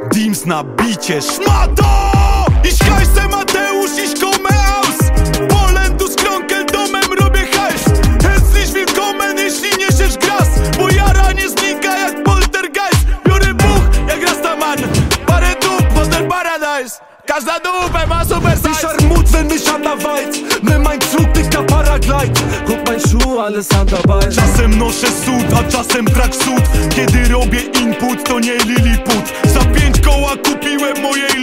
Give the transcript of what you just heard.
Dims na bicie, szmato! Ich heiße Mateusz, ich komme aus Polen, du skronkel domem robię hajs. Herzlich willkommen, jeśli niesiesz gras, bo jara nie znika jak poltergeist. Biorę buch jak Rastaman, parę dup, potem paradise. Każda dupę ma super size. Die Scharmut, wenn mich anderweit. Nimm mein Zug, dicker Paraglide. Guck mein Schuh, alles Handarbeit. Czasem noszę sód, a czasem tracksuit. Kiedy robię input, to nie Lilliput. Za 5 koła kupiłem mojej